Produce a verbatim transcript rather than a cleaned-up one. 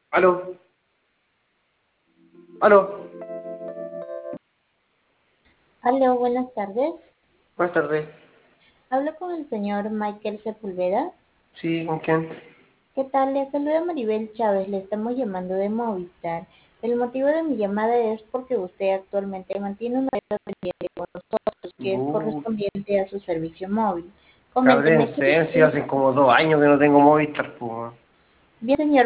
Aló, aló, Aló, buenas tardes. buenas tardes. Hablo con el señor Michael Sepúlveda. Sí, ¿con quién? ¿Qué tal? Le saluda Maribel Chávez. Le estamos llamando de Movistar. El motivo de mi llamada es porque usted actualmente mantiene una deuda pendiente con nosotros que es Uh, correspondiente a su servicio móvil. cabrón, en Coménteme, ¿qué serio, usted? hace como dos años que no tengo Movistar, pues. Bien, señor.